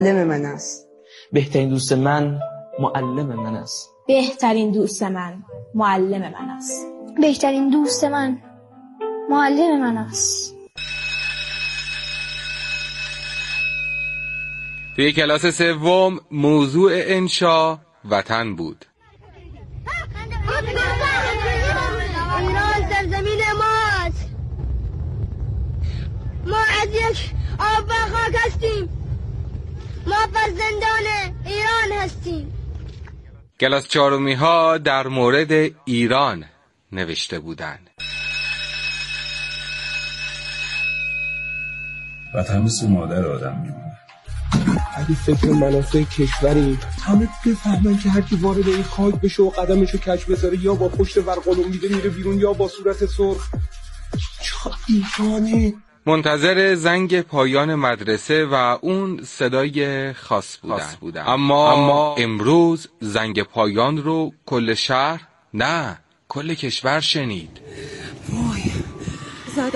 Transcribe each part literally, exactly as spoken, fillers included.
معلم من است. بهترین دوست من معلم من است. بهترین دوست من معلم من است. بهترین دوست من معلم من است. توی کلاس سوم موضوع انشا وطن بود. ایران سرزمین ماست. ما از یک آب و خاک هستیم. ما فرزندان ایران هستیم. کلاس چهارمی ها در مورد ایران نوشته بودند. وطن مثل مادر آدم میمونه. اگه فکر منافع کشوری همه بفهمن که هر کی وارد این خاک بشه و قدمشو کج بذاره یا با پشت ورقلم میده میره بیرون یا با صورت سرخ، چه ایرانه. منتظر زنگ پایان مدرسه و اون صدای خاص بودن, بودن. اما, اما امروز زنگ پایان رو کل شهر نه کل کشور شنید. وای زدن.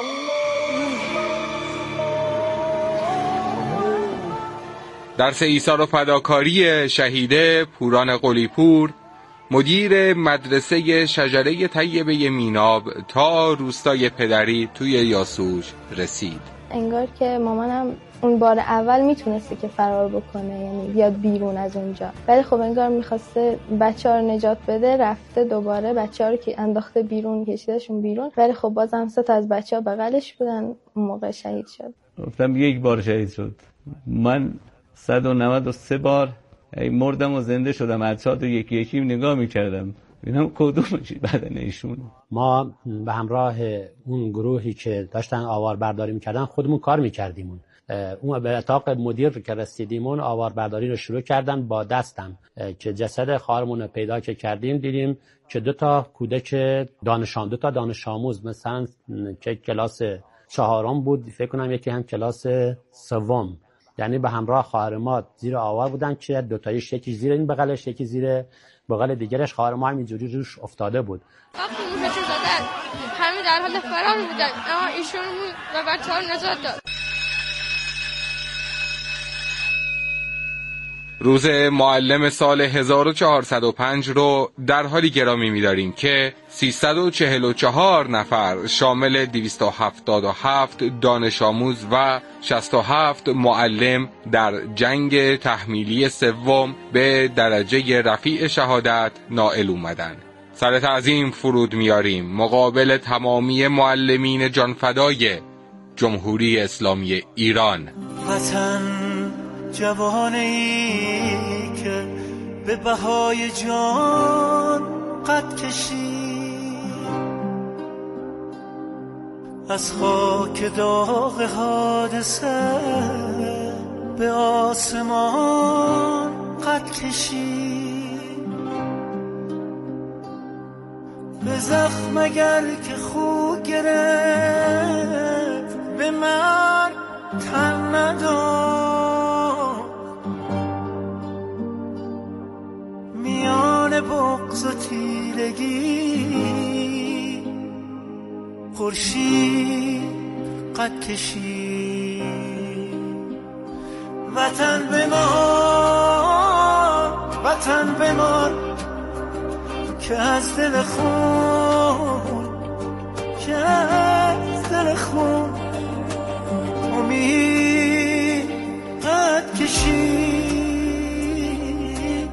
درس ایثار و فداکاری شهیده پوران قلی‌پور، مدیر مدرسه شجره طیبه میناب تا روستای پدری توی یاسوج رسید. انگار که مامانم اون بار اول میتونسته که فرار بکنه، یعنی بیاد بیرون از اونجا، ولی خب انگار میخواسته بچه ها رو نجات بده، رفته دوباره بچه ها رو که انداخته بیرون، کشیدشون بیرون، ولی خب بازم سه تا از بچه ها بغلش بودن. اون موقع شهید شد. گفتم یک بار شهید شد. من صد و نود و سه بار مردم و زنده شدم. عدسات رو یکی یکی نگاه میکردم ببینم کدومش بدن ایشون. ما به همراه اون گروهی که داشتن آواربرداری میکردن خودمون کار میکردیم. اون به اتاق مدیر که رسیدیمون آواربرداری رو شروع کردن با دستم که جسد خواهرمون رو پیدا که کردیم دیدیم که دو تا کودک دانشان دو تا دانش آموز مثلا که کلاس چهارم بود فکر کنم یکی هم کلاس سوم، یعنی به همراه خواهر ما زیر آوار بودن که دو تایش یکی زیر این بغلش یکی زیر بغل دیگرش. خواهر ما همینجوری روش افتاده بود. وقتی موشش رو زدن همه در حال فرار بودن اما ایشون و بچه ها نجات داد. روز معلم سال هزار و چهارصد و پنج رو در حالی گرامی می‌داریم که سیصد و چهل و چهار نفر شامل دویست و هفتاد و هفت دانش آموز و شصت و هفت معلم در جنگ تحمیلی سوم به درجه رفیع شهادت نائل اومدن. سر تعظیم فرود میاریم مقابل تمامی معلمین جانفدای جمهوری اسلامی ایران. وطن جوانه ای که به بهای جان قد کشی، از خاک داغ حادثه به آسمان قد کشی، به زخم اگر که خو گرفت به من تن نداد، میان بغض و تیرگی خورشید قد کشید. وطن بمان وطن بمان که از دل خون که از دل خون امید قد کشید.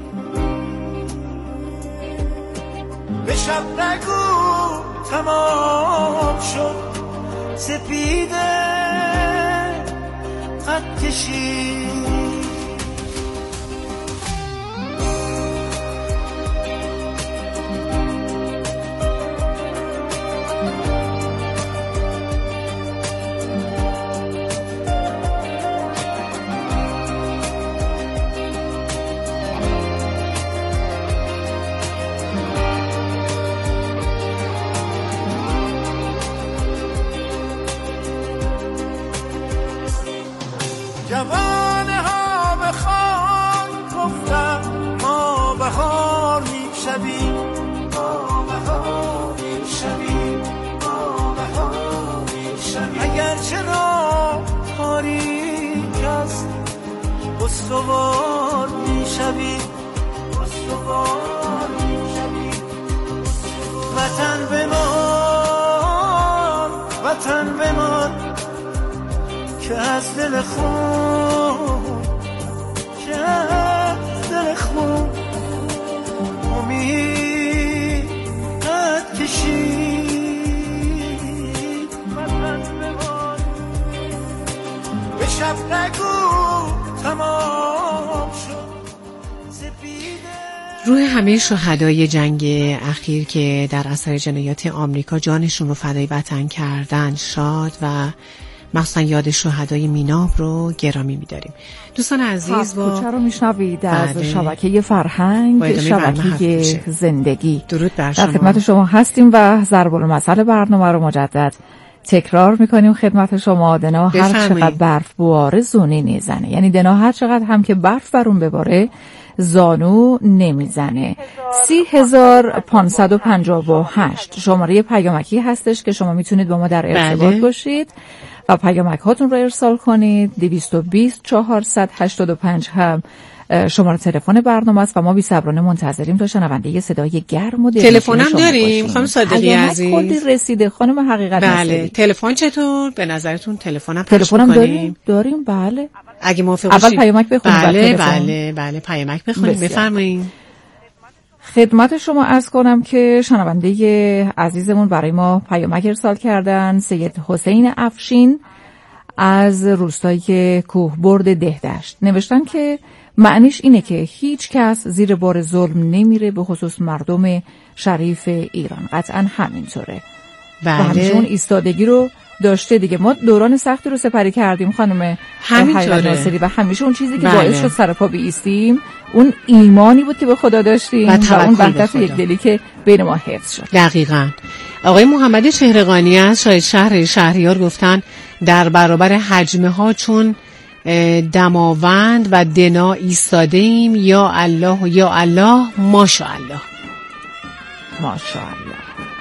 به شب نگو تمام شد سپیده قد کشید. جوانه ها به خاک گفتن ما بهار میشویم، ما بهار میشویم، ما بهار میشویم. اگر چرا تاریک است استوار میشوی استوار میشوی وطن بمان وطن بمان که از دل خون که از دل خون امیدت کشید وطن بمان به شب نگو تمام شد روح همه شهدای جنگ اخیر که در اثر جنایات آمریکا جانشون رو فدای وطن کردن شاد و مخصوصا یاد شهدای میناب رو گرامی می‌داریم. دوستان عزیز با کوچه رو میشنوید از شبکه فرهنگ، شبکه زندگی. درود بر شما. در خدمت شما هستیم و ضرب المثل برنامه رو مجدد تکرار میکنیم خدمت شما. دنا هر چقدر برف بواره زونی نمیزنه، یعنی دنا هر چقدر هم که برف برون بباره زانو نمیزنه. سی هزار پانصد و پنجاه و هشت شماره پیامکی هستش که شما میتونید با ما در ارتباط بله. باشید و پیامک هاتون رو ارسال کنید. دویست و بیست چهارصد هشتاد و پنج هم شماره تلفن برنامه است و ما بی‌صبرانه منتظریم تا شنونده صدای گرم و تلفن هم داریم. خانم صادقی عزیز خودی رسیده خانم حقیقت بله. تلفن چطور به نظرتون؟ تلفن هم تلفن داریم داریم بله. اگه موافق باشید اول پیامک بخونید. بله بله بله پیامک بخونید. بفرمایید. خدمت شما عرض کنم که شنونده عزیزمون برای ما پیامک ارسال کردن. سید حسین افشین از روستای کوهبرد دهدشت نوشتن که معنیش اینه که هیچ کس زیر بار ظلم نمیره، به خصوص مردم شریف ایران. قطعا همینطوره بله. و همیشه اون ایستادگی رو داشته دیگه. ما دوران سختی رو سپری کردیم خانم همینطوره و همیشه اون چیزی که بله. باعث شد سر پا بیستیم اون ایمانی بود که به خدا داشتیم و, و اون وحدت یک دلی که بین ما حفظ شد. دقیقاً. آقای محمد شهرقانی از شاهد شهر شهریار گفتن در برابر حجمه ها چون دماوند و دنا ایستاده ایم. یا الله و یا الله ماشاءالله ماشاءالله.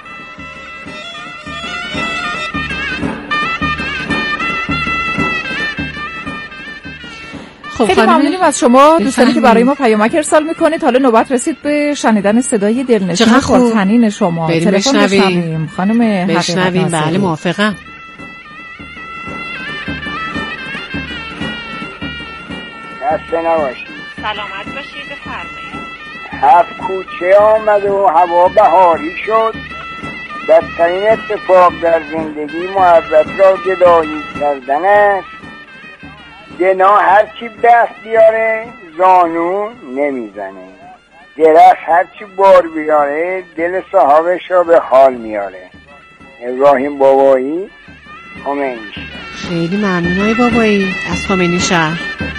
خب خیلی ممنونیم از شما دوستانی که برای ما پیامک ارسال میکنید. حالا نوبت رسید به شنیدن صدای دلنشین خاطرین شما. بریم بشنویم خانم بشنویم. بله موافقم. خسته نباشید. سلامت باشید. بفرمایید. هفت کوچه آمد و هوا بهاری شد. بدترین اتفاق در زندگی محبت را گدایی کردن است. دنا هرچی دست بیاره زانو نمیزنه. درخت هرچی بار بیاره دل صاحبش را به حال میاره. ابراهیم بابایی، خمینی شهر. خیلی ممنونای بابایی از خمینی شهر.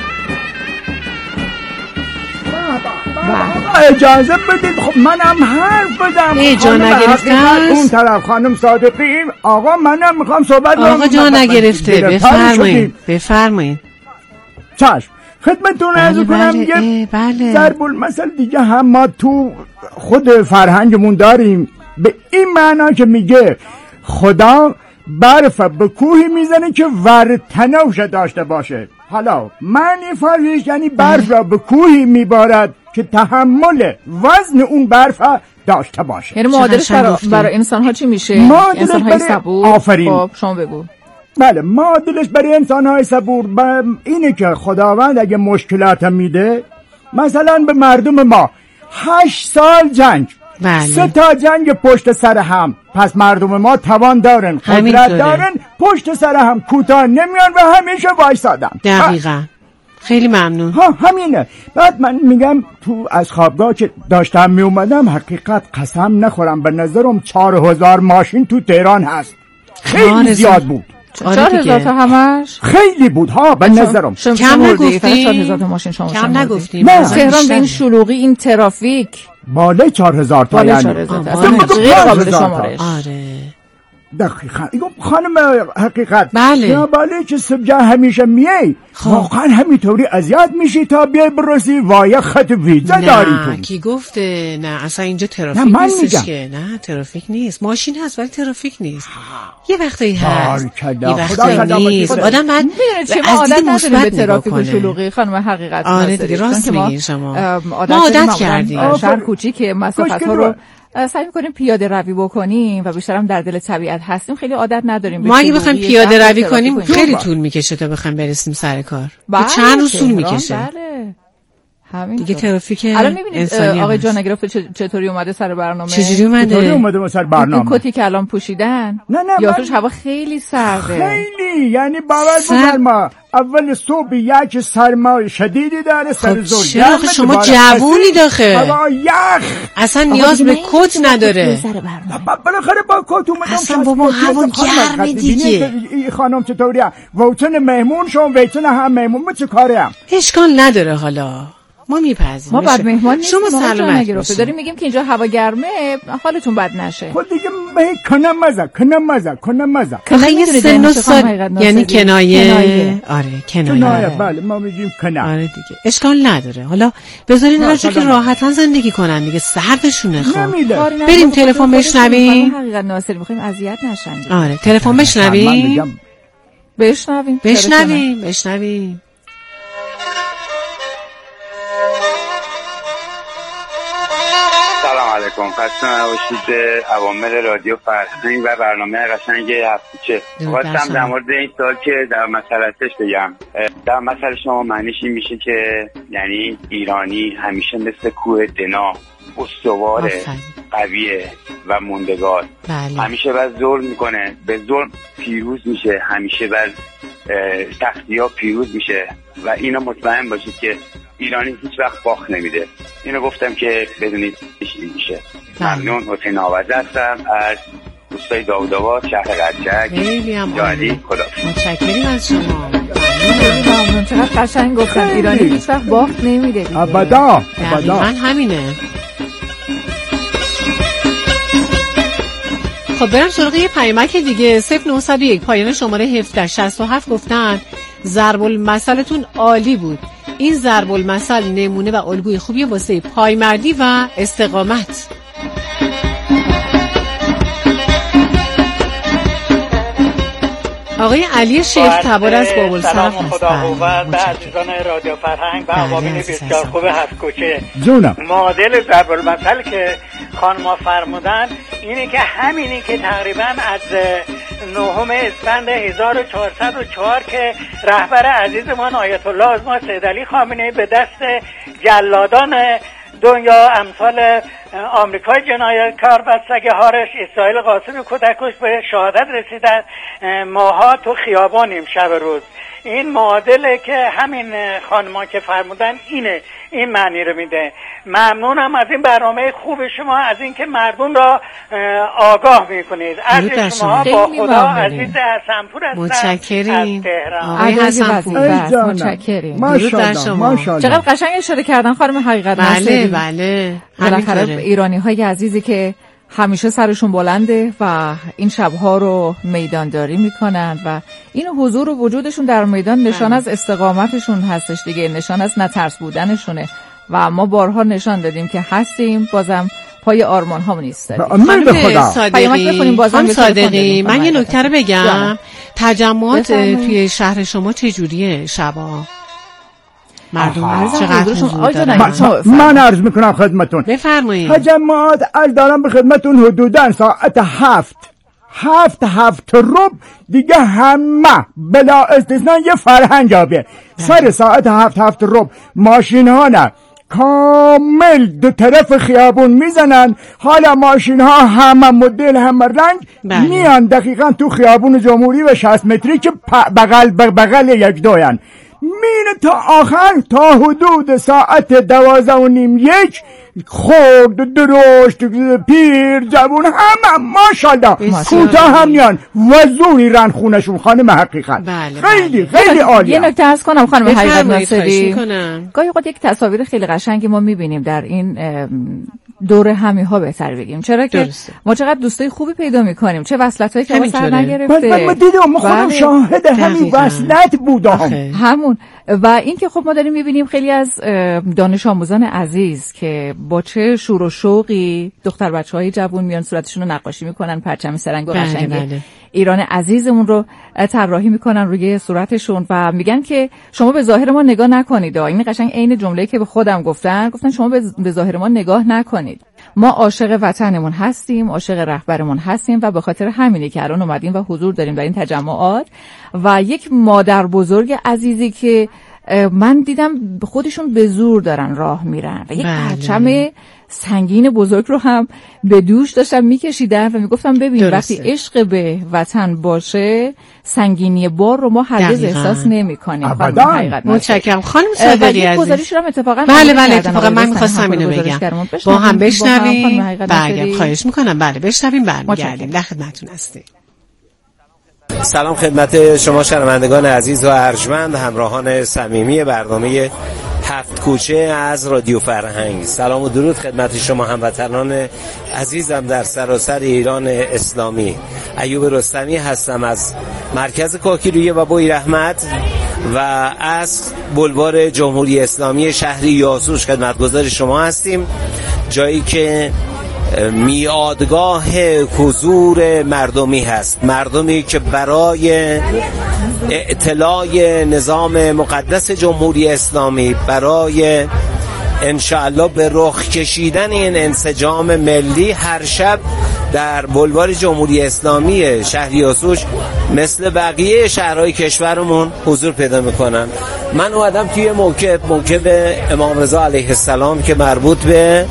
اجازه بدید خب منم حرف بدم. ای جا نگرفته اون طرف خانم صادقی. آقا منم میخوام صحبت کنم. آقا جا نگرفته. بفرمایید بفرمایید. چشم خدمتتون عرض کنم یه بله. ضرب المثل دیگه هم ما تو خود فرهنگمون داریم به این معنا که میگه خدا برف به کوهی میزنه که ورتنوش داشته باشه. حالا معنی فرضش یعنی برف را به کوهی میبارد که تحمل وزن اون برف داشته باشه. یعنی معادلش برای برا انسان ها چی میشه؟ انسان های صبور. آفرین. خب شما بگو. بله معادلش برای انسان های صبور اینه که خداوند اگه مشکلات میده مثلا به مردم ما هشت سال جنگ بله. سه تا جنگ پشت سر هم، پس مردم ما توان دارن قدرت دارن پشت سر هم کوتاه نمیان و همیشه وایسادن. دقیقاً. خیلی ممنون. ها همینه. بعد من میگم تو از خوابگاه که داشتم میومدم حقیقت قسم نخورم به نظرم چهار هزار ماشین تو تهران هست. خیلی زیاد بود. چهار هزار تا همش خیلی بود ها به نظرم. کم نگفتیم. چهار هزار تا ماشین شما کم نگفتیم. تهران به این شلوغی این ترافیک بالای چهار هزار تا یعنی بالای چهار هزار تا. آره. دقیقاً ایگو خانم حقیقت بله یا بله که سبجا همیشه میای واقعا همینطوری اذیت میشی تا بیای برسی وای خط ویزا داری تو. نه کی گفته؟ نه اصلا اینجا ترافیک نیستش که. نه ترافیک نیست، ماشین هست ولی ترافیک نیست. یه وقتی هست یه وقتی نیست. آدم بعد از دید مثبت به ترافیک و شلوغی خانم حقیقت. آره دیگه راست میگین شما. ما عادت کردیم شهر کوچیک مسافت‌ها رو سعی می‌کنیم پیاده روی بکنیم و بیشتر هم در دل طبیعت هستیم، خیلی عادت نداریم. ما اگه بخوایم پیاده روی کنیم خیلی طول میکشه تا بخوایم برسیم سر کار. چند روز طول میکشه. بله. همین دیگه ترافیک الان می‌بینید آقای جان گرفته چطوری اومده سر برنامه؟ چجوری اومده؟ چطوری اومده سر برنامه؟ این کتی که الان پوشیدن نه نه یا توش هوا خیلی سرده. خیلی یعنی باور بفرما اول صبح یک سرما شدیدی داره سر زور. چرا شما جوونی داخل؟ هوا یخ. اصلا نیاز به کت نداره. بالاخره با کت اومدم. اصلا بابا هوا گرمه دیگه. این خانم چطوریه؟ وطن مهمون شون وطن هم مهمون ما چه کاریم؟ اشکال نداره حالا. ما میپذیریم. ما بعد مهمان نیستیم. شما سلامت باشید. داریم میگیم که اینجا هوا گرمه حالتون بد نشه. خود دیگه کنم مزه کنم مزه کنم مزه. کنایه سن و سال یعنی کنایه. آره کنایه. کنایه بله ما میگیم کنایه. آره دیگه اشکال نداره. حالا بذارین هر جا که راحتن زندگی کنن دیگه سردشونه. خب بریم تلفن بشنویم. حقیقت ناصری میخوایم اذیت نشن. آره تلفن بشنویم. بشنویم بشنویم بشنویم. سلام علیکم، خسته نباشید به عوامل رادیو فرهنگ و برنامه قشنگ هفت‌چه. خواستم در مورد این سوال که در مسئلهش بگم. در مسئله شما معنیش این میشه که یعنی ایرانی همیشه مثل کوه دنا استواره، قویه و موندگار. بله. همیشه بر ظلم میکنه، به ظلم پیروز میشه، همیشه بر سختی ها پیروز میشه و اینو مطمئن باشید که ایرانی هیچ وقت باخت نمیده. اینو گفتم که بدونید این میشه. ممنون. حسین آوازه هستم از روستای داوودآباد شهر قزجک. خیلی هم عالی. خدا متشکریم از شما. ممنون. چقدر قشنگ گفتن ایرانی هیچ وقت باخت نمیده. ابدا ابدا. همینه. خب برم سراغ یه پیامک دیگه. صفر نه صفر یک پایان شماره هفده شصت و هفت گفتن ضرب المثلتون عالی بود. این ضرب المثل نمونه و الگوی خوبی واسه پایمردی و استقامت. آقای علی شیخ تبار از بابلسرف سلام خدا قوت به عزیزان رادیو فرهنگ و عوامل بسیار خوب هفت کوچه. جونم معادل ضرب المثل که خانم فرمودن اینه که همینی که تقریبا از نهم اسفند هزار و چهارصد و چهار که رهبر عزیزمان آیت الله اعظم سید علی خامنه‌ای به دست جلادان دنیا امثال آمریکای جنایتکار و سگ هارش اسرائیل قاسم کودکش به شهادت رسیدن، ماها تو خیابانیم شب روز. این معادله که همین خانما که فرمودن اینه، این معنی رو میده. ممنونم از این برنامه خوب شما، از اینکه مردم را آگاه میکنید. از شما با خدا عزیز حسنپور هستم. متشکریم. از تهران. آقای حسنپور متشکریم. ماشاءالله. چقدر قشنگ اشاره کردن خانم حقیقت بله بله. بالاخره ایرانی های عزیزی که همیشه سرشون بلنده و این شبها رو میدانداری میکنن و این حضور و وجودشون در میدان نشان از استقامتشون هستش دیگه، نشان از نترس بودنشونه و ما بارها نشان دادیم که هستیم، بازم پای آرمان هامون ایستادیم. امید خدا. صادقی خانم صادقی من یه نکته رو بگم. تجمعات توی شهر شما چجوریه شبا؟ مردم چقدر من عرض میکنم خدمتون. بفرمایید. تجمعات عرض دارم به خدمتون حدوداً ساعت هفت هفت هفت ربع دیگه همه بلا استثنا یه فرهنگ آبه. سر ساعت هفت هفت ربع ماشین ها نه کامل دو طرف خیابون میزنن. حالا ماشین ها همه مدل همه رنگ بله. میان دقیقاً تو خیابون جمهوری و شصت متری که بغل بغل یک دویان میره تا آخر تا حدود ساعت دوازده و نیم یک خورد درشت پیر جوون همه ماشاءالله کوتاه هم میان و زوری رن خونشون. خانم حقیقت بله خیلی بله. خیلی عالیه. یه نکته عرض کنم خانم حقیقت ناصری، گاهی اوقات یک تصاویر خیلی قشنگی ما میبینیم در این دور همی ها بهتر بگیم، چرا که درسته. ما چقدر دوستای خوبی پیدا میکنیم، چه وصلتایی که ما سر نگرفته. من دیدم، ما خودم شاهد همین وصلت بودم. همون. و این که خب ما داریم میبینیم خیلی از دانش آموزان عزیز که با چه شور و شوقی دختر بچه‌های جوون میان صورتشون رو نقاشی میکنن، پرچم سرنگ و قشنگ بله. ایران عزیزمون رو طراحی میکنن روی صورتشون و میگن که شما به ظاهر ما نگاه نکنید. این قشنگ عین جمله‌ای که به خودم گفتن، گفتن شما به ظاهر ما نگاه نکنید. ما عاشق وطنمون هستیم، عاشق رهبرمون هستیم و به خاطر همینه که الان اومدیم و حضور داریم در این تجمعات. و یک مادر بزرگ عزیزی که من دیدم خودشون به زور دارن راه میرن و یک پرچم سنگین بزرگ رو هم به دوش داشتم میکشیدن و میگفتم ببین وقتی عشق به وطن باشه سنگینی بار رو ما هرگز احساس نمی‌کنیم. متشکرم خانم صادقی عزیز. گزارش رو اتفاقا بله بله اتفاقا من می‌خواستم اینو بگم. با هم بشنویم. بله خواهش می‌کنم. بله بشنویم برمیگردیم. در خدمتتون هستیم. سلام خدمت شما شنوندگان عزیز و ارجمند، همراهان صمیمی برنامه هفت کوچه از رادیو فرهنگ. سلام و درود خدمت شما هموطنان عزیزم در سراسر ایران اسلامی. ایوب رستمی هستم از مرکز کاکیلویه و بوی رحمت و از بلوار جمهوری اسلامی شهر یاسوج خدمتگزار شما هستیم، جایی که میادگاه حضور مردمی هست، مردمی که برای اطلاع نظام مقدس جمهوری اسلامی، برای انشاءالله به رخ کشیدن این انسجام ملی هر شب در بلوار جمهوری اسلامی شهر یاسوج مثل بقیه شهرهای کشورمون حضور پیدا میکنن. من اومدم توی موکب موکب امام رضا علیه السلام که مربوط به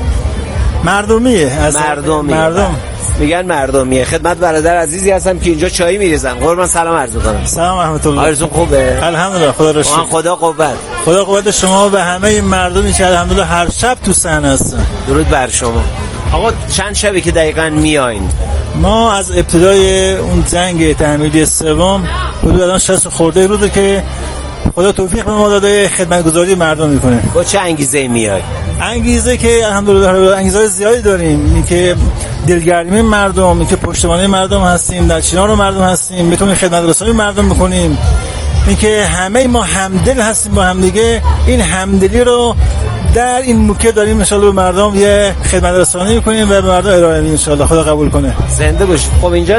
مردمیه، از مردمی مردم میگن مردمیه. خدمت برادر عزیزی هستم که اینجا چای میریزن. قربان سلام عرض می‌کنم. سلام رحمت الله. حالتون خوبه؟ الحمدلله خدا را شکر. خدا قوت. خدا قوت شما و همه مردمی که الحمدلله هر شب تو صحنه هستن. درود بر شما. آقا چند شبی که دقیقاً میاین؟ ما از ابتدای اون جنگ تحمیلی سوم حدود الان شصت خورده روزه که خدا توفیق به ما داده خدمتگزاری مردم میکنه. با چه انگیزه میای؟ انگیزه که الحمدلله انگیزه زیادی داریم، این که دلگرمی مردم، این که پشتوانه مردم هستیم، در کنار مردم هستیم، میتونیم خدمت رسانی مردم بکنیم، این که همه ما همدل هستیم با هم دیگه. این همدلی رو در این موقع داریم ان شاءالله به مردم یه خدمت رسانی می‌کنیم و به مردم ارائه میدیم ان شاءالله. خدا قبول کنه. زنده باشید. خب اینجا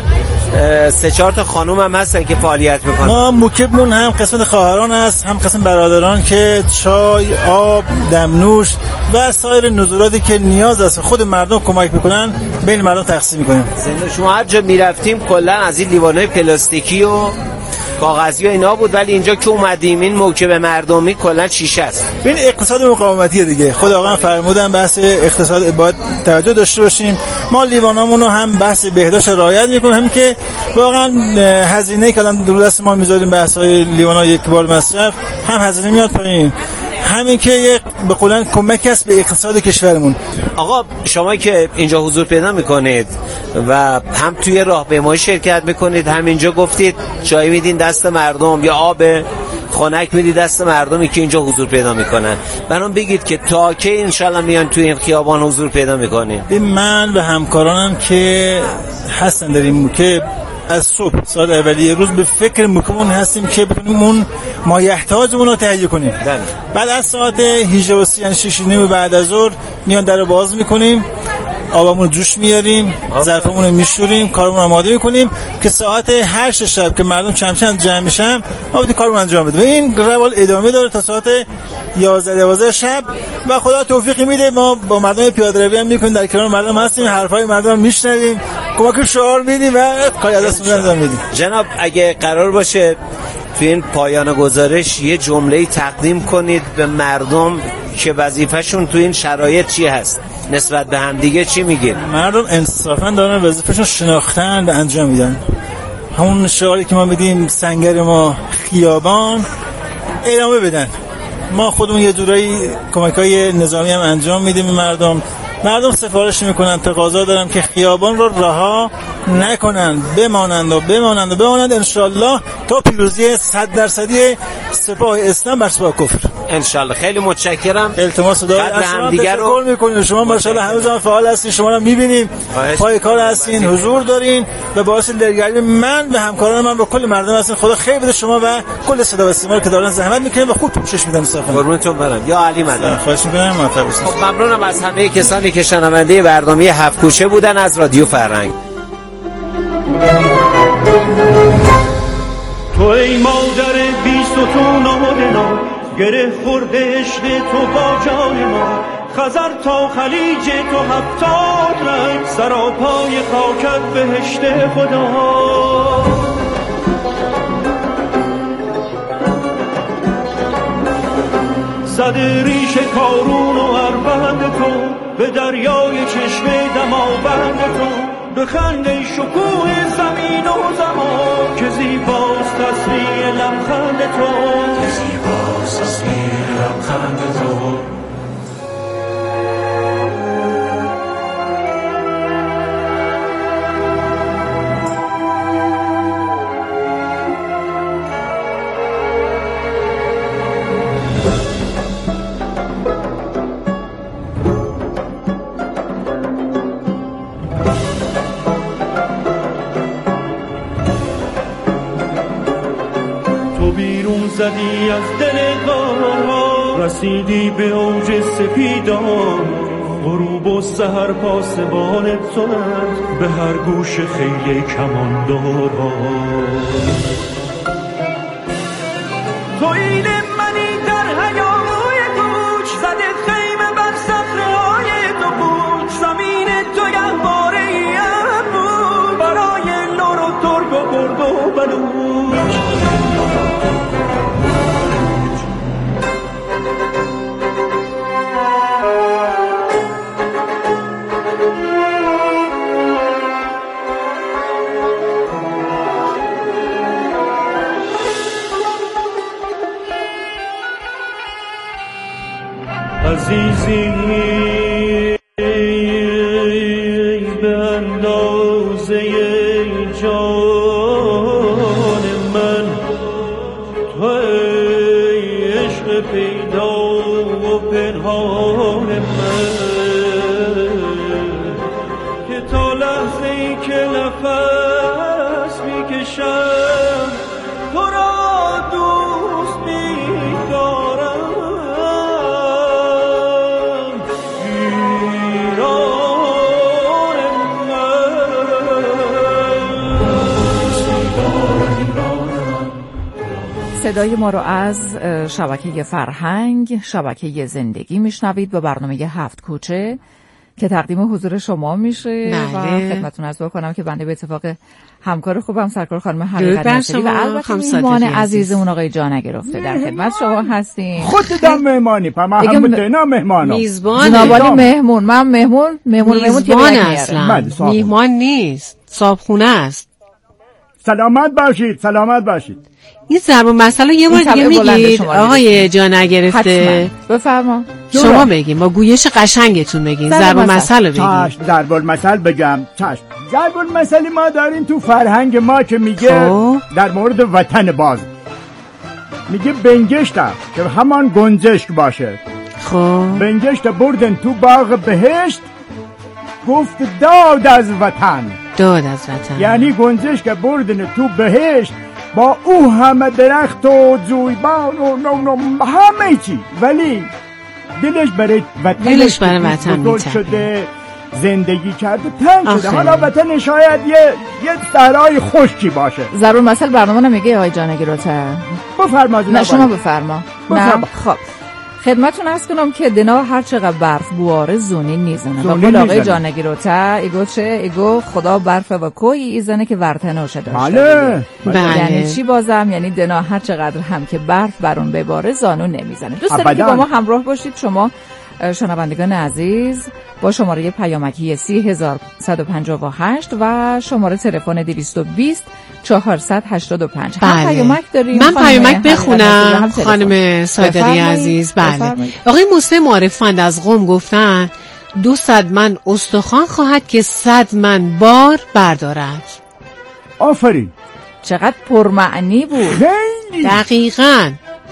سه چهار تا خانم هم هستن که فعالیت می‌کنن. ما موکبمون هم قسمت خواهران است، هم قسمت برادران که چای، آب، دمنوش و سایر نزولاتی که نیاز است خود مردم کمک می‌کنن بین مردم تقسیم می‌کنیم. زنده. شما هر جا می‌رفتیم کلا از این لیوان‌های پلاستیکی و کاغذی و اینا بود، ولی اینجا که اومدیم این موکب مردمی کلا شیشه است. ببین اقتصاد مقاومتی دیگه، خداوند فرمودن بحث اقتصاد باید توجه داشته باشیم. ما لیوانامون رو هم بحث بهداشت رعایت میکنیم، هم که واقعا هزینه‌ای که الان دور دست ما میذاریم بحث‌های لیوانا یک بار مصرف هم هزینه میاد پایین، همین که یک به قولن کمک است به اقتصاد کشورمون. آقا شما که اینجا حضور پیدا میکنید و هم توی راهپیمایی شرکت میکنید، هم اینجا گفتید چای میدین دست مردم یا آب خنک میدید دست مردمی که اینجا حضور پیدا میکنن، برام بگید که تا کی انشالله میان توی این خیابان حضور پیدا میکنید؟ من و همکارانم که هستن در این موکب از صبح ساعت اولیه روز به فکر مکمون هستیم که بتونیم اون مایحتاجمون رو تهیه کنیم. دن. بعد از ساعت هجده و سی یعنی شش و نیم بعد از ظهر میان در رو باز میکنیم، آبمون جوش میاریم، ظرفمون رو میشوریم، کارمون رو آماده میکنیم که ساعت هشت شب که مردم چند چند جمع میشن ما بتونیم کارمون انجام بدیم. این روال ادامه داره تا ساعت یازده دوازده شب و خدا توفیق میده. ما با مردم پیاده روی هم میکنیم، در کنار مردم هستیم، حرفای مردم میشنویم، کمک شعار میدیم و کاری از دست انجام میدیم. جناب اگه قرار باشه تو این پایان گزارش یه جمله‌ای تقدیم کنید به مردم که وظیفه‌شون تو این شرایط چی هست، نسبت به هم دیگه چی میگید؟ مردم انصافا دارن وظیفه‌شون شناختن و انجام میدن. همون شعاری که ما میدیم سنگر ما خیابان ادامه بدن. ما خودمون یه جورایی کمک‌های نظامی هم انجام میدیم به مردم. مردم سفارش میکنن، تقاضا دارن که خیابان رو رها نکنن، بمانند و بمانند و بمانند انشالله تا پیروزی صد درصدی سپاه اسلام بر سپاه کفر. انشالله. خیلی متشکرم. التماس دارید از شما دیگر رو میکنیم. شما ماشاءالله هنوز هم فعال هستین، شما رو میبینیم پای کار هستین، حضور دارین و باعث دلگرمی من و همکاران من با کل مردم هستین. خدا خیر بده شما و کل صدا و سیما که دارن زحمت میکنن و خوب پوشش میدن صفا. قربونتون برم. یا علی مدد. خواهش میکنم. خب ممنونم از همه کسانی که شنونده برنامه هفت کوچه بودن از رادیو فرهنگ. تو ای مادر بیست و تو نامدنا، گره خورده عشق تو با جان ما، خزر تا خلیج تو هفتاد رنگ، سراپای خاکت بهشت خدا. زده ریش کارون و اربند تو، به دریای چشمه دماوند تو، بخنده شکوه زمین و زمان، که زیباست تصویر لبخند تو، که زیباست تصویر لبخند تو. بیرون زدی از دل غارها، رسیدی به اوج سپیدان، غروب و سحر پاسبان تند، به هر گوش خیل کماندارها. تو این منی در هیاهوی کوچ، زده خیمه بر صخره‌های دو کوچ، زمین تو گهواره ای بود برای لور و ترک و کرد و بلوچ. عزیزی به اندازه جان من، تو ای عشق پیدا و پنهان من، که تا لحظه ای که نفس میکشم تو را دوست می‌دارم. صدای ما رو از شبکه فرهنگ، شبکه زندگی میشنوید با برنامه هفت کوچه که تقدیم حضور شما میشه. بله. و خدمتتون عرض بکنم که بنده به اتفاق همکار خوبم سرکار خانم حقیقت ناصری و البته میهمان عزیزمون آقای جان گرفته در خدمت شما هستیم. خودتون مهمانی پا ما هم دینا مهمانم. میزبان جنابالی مهمون، من مهمون مهمون مهمون میزبان اصلا میهمان نیست، صابخونه است. سلامت باشید، سلامت باشید. این ضرب المثل یه بار دیگه میگید آقای جان نگرفته؟ بفرما. شما بگین با گویش قشنگتون بگین، ضرب المثل بگین. چشم ضرب المثل بگم. چشم ضرب المثل ما داریم تو فرهنگ ما که میگه خب. در مورد وطن باز میگه بنگشت که همان گنجشک باشه. خب بنگشت بردن تو باغ بهشت، گفت داد از وطن. داد از وطن یعنی گنجشک بردن تو بهشت با او همه درخت و جویبان و نو نو همه چی، ولی دلش برای وطن دلش برای وطن میتپه شده، زندگی کرده، تنگ شده. حالا وطن شاید یه یه صحرای خشکی باشه. ضرور مثل برنامه نمیگه آقای جان گروته. بفرما. نه شما بفرما. نه خب خدمتون عرض کنم که دنا هر چقدر برف بواره زونی نیزنه و قول آقای جانگی روته ایگو چه ایگو خدا برف و کوی ایزنه که ورتنوشه داشته. بله. یعنی چی بازم؟ یعنی دنا هر چقدر هم که برف برون بباره زانو نمیزنه. دوست داریم که با ما همراه باشید. شما شنوندگان عزیز با شماره پیامکی سی هزار صد و پنجاه و هشت و شماره تلفن دویست و بیست چهارصد و هشتاد و پنج. بله. هم پیامک داریم. من پیامک بخونم خانم صادقی عزیز. بله. آقای موسی معرفند از قم گفتن دو صد من استخوان خواهد که صد من بار بردارد. آفرین. چقدر پرمعنی بود. خیلی. دقیقاً.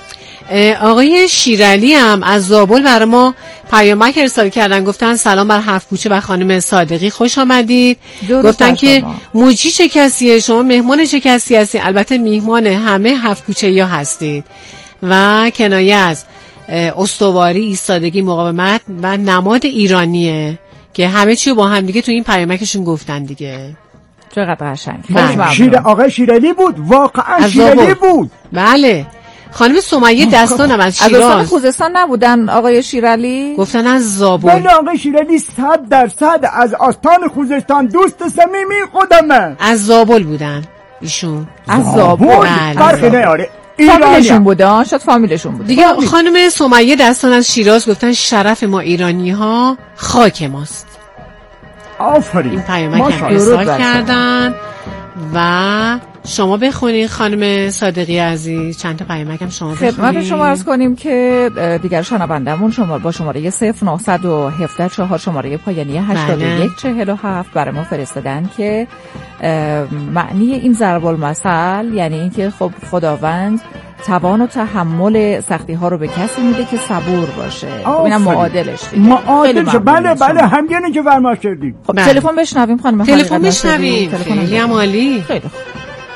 آقای شیرالی هم از زابل برای ما پیامک ارسال کردن، گفتن سلام بر هفت کوچه و خانم صادقی، خوش آمدید. گفتن که موجی چه کسیه، شما مهمان چه کسی هستی؟ البته میهمان همه هفت کوچه یا هستید و کنایه از استواری، ایستادگی، مقاومت و نماد ایرانیه که همه چی با هم دیگه تو این پیامکشون گفتن دیگه. چقدر قشنگ. شیر آقای شیرالی بود، واقعا شیرالی بود. بله. خانم سمیه دستانم از شیراز. از آستان خوزستان نبودن آقای شیرالی؟ گفتن از زابل. بله آقای شیرالی صد درصد از آستان خوزستان، دوست صمیمی خودمه. از زابل بودن ایشون. از زابل. فرقی نیاره. فامیلشون بودن، شاید فامیلشون بودن دیگه. خانم سمیه دستان از شیراز گفتن شرف ما ایرانی ها خاک ماست. آفرین. این پیامک هم ارسال کردن و شما بخونید خانم صادقی عزیز، چند تا پیامک هم شما بخونید. خدمت شما عرض کنیم که دیگر شنوندمون شما با شماره صفر نه یک هفت چهار شماره پایانی هشتاد و یک چهل و هفت برای ما فرستادن که معنی این ضرب المثل یعنی اینکه خب خداوند توان و تحمل سختی ها رو به کسی میده که صبور باشه. اینم معادلش دیگه. معادلش بله بله همینه که فرمایش کردیم. خب تلفن بشنویم خانم. تلفن بشنویم. خیلی عالی. خیلی خوب.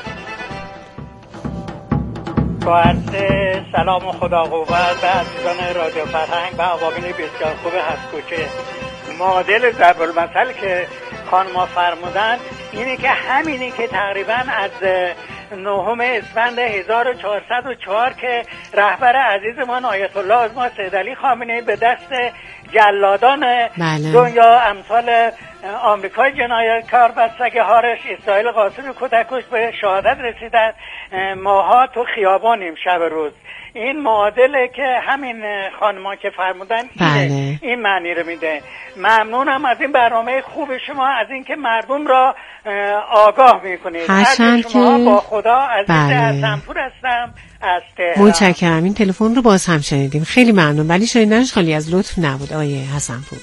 با عرض سلام و خدا قوت به عزیزان رادیو فرهنگ و عوامل بسیار خوب هفت کوچه. معادل ضرب المثل که خانم فرمودن اینه که همینی که تقریبا از نهم اسفند هزار و چهارصد و چهار که رهبر عزیزمان آیت الله عظما سید علی خامنه‌ای به دست جلادان بله. دنیا امثال آمریکای جنایتکار و سگ هارش اسرائیل قاسم کودکش به شهادت رسیدن، ماها تو خیابانیم شب روز. این معادله که همین خانما که فرمودن بله. این معنی رو میده. ممنونم از این برنامه خوب شما، از اینکه مردم را آگاه میکنید. هرچند که با خدا عزیز بله. از سنپور هستم از تهران. متشکرم. این تلفن رو باز هم شنیدیم، خیلی ممنون، ولی شنیدنش خالی از لطف نبود آقای حسنپور.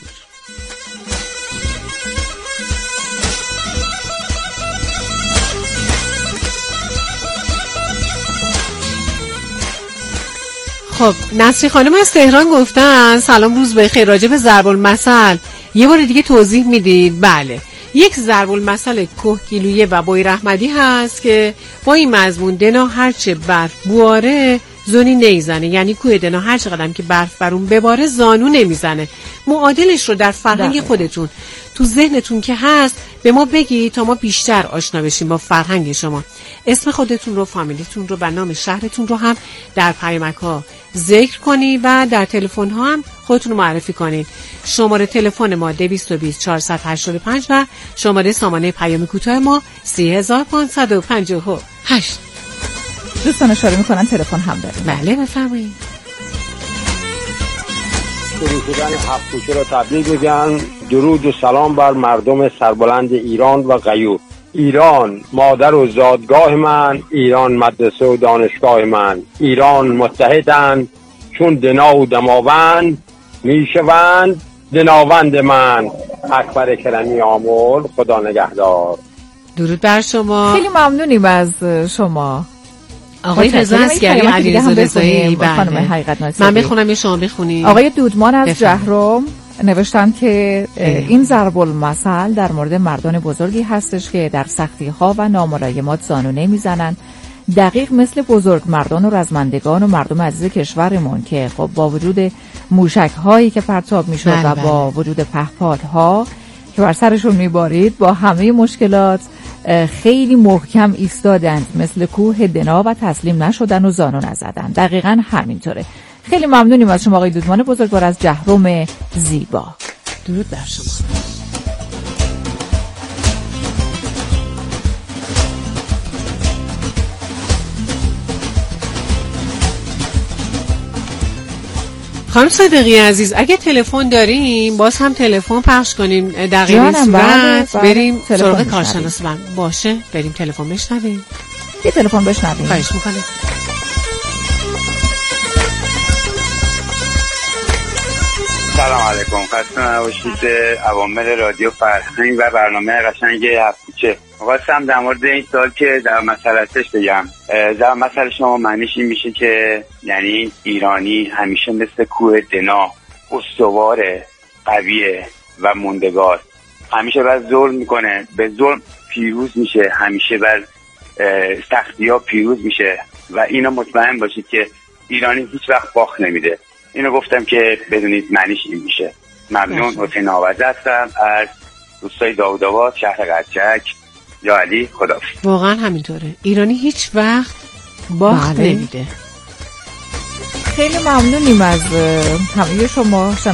خب نصری خانم از تهران گفتن سلام روز بخیر، راجع به ضرب المثل یه بار دیگه توضیح میدید؟ بله، یک ضرب المثل کهگیلویه و بوی رحمدی هست که با این مضمون دنا هرچه برف بواره زونی نیزنه، یعنی کوه دنا هر چقدر که برف بر اون بباره زانو نمیزنه. معادلش رو در فرهنگ خودتون تو ذهنتون که هست به ما بگی تا ما بیشتر آشنا بشیم با فرهنگ شما. اسم خودتون رو، فامیلیتون رو و نام شهرتون رو هم در پیامک ها ذکر کنی و در تلفن ها هم خودتون رو معرفی کنید. شماره تلفن ما دویست و بیست چهارصد و هشتاد و پنج و شماره سامانه پیام کوتاه ما سی هزار و پانصد و پنجاه و هشت. دوستان اشاره میکنن تلفن هم داریم. بله بفرمایید. شروع شدن هفت کوچه را تبریک میگن. درود و سلام بر مردم سربلند ایران و غیور. ایران مادر و زادگاه من، ایران مدرسه و دانشگاه من، ایران متحدند چون دنا و دماوند، میشوند دناوند من. اکبر کرمی آمل، خدا نگهدار. درود بر شما. خیلی ممنونیم از شما آقای رضا اسگری، علیرضا رضایی. من بخونم یا شما بخونید؟ آقای دودمان از جهرم نوشتن که این ضرب المثل در مورد مردان بزرگی هستش که در سختی ها و ناملایمات زانو نمیزنن، دقیق مثل بزرگ مردان و رزمندگان و مردم عزیز کشورمون که خب با وجود موشک هایی که پرتاب میشد و با وجود پهپادها که بر سرشون میبارید با همه مشکلات خیلی محکم ایستادند، مثل کوه دنا و تسلیم نشدن و زانو نزدن. دقیقاً همینطوره. خیلی ممنونیم از شما آقای دودمان بزرگوار از جهرم زیبا. درود بر شما. خانم صادقی عزیز، اگه تلفن داریم باز هم تلفن پخش کنیم در غیر صورت بریم سراغ کارشناس. باشه بریم تلفن بشنویم. یه تلفن بشنویم. خواهش میکنم. سلام علیکم، خسته نباشید. عوامل رادیو فرهنگ و برنامه قشنگ هفت کوچه. خواستم در مورد این سال که در مسئلتش بگم. در مسئله شما معنیش این میشه که یعنی ایرانی همیشه مثل کوه دنا استواره، قویه و موندگار، همیشه بر ظلم میکنه، به ظلم پیروز میشه، همیشه بر سختی ها پیروز میشه و اینو مطمئن باشید که ایرانی هیچ وقت باخت نمیده. اینو گفتم که بدونید معنیش این میشه. ممنون. حسین آوازه هستم از روستای داوودآباد، شهر قزچک. یا علی، خدا. واقعا همینطوره، ایرانی هیچ وقت باخت نمیده. خیلی ممنونیم از همه شما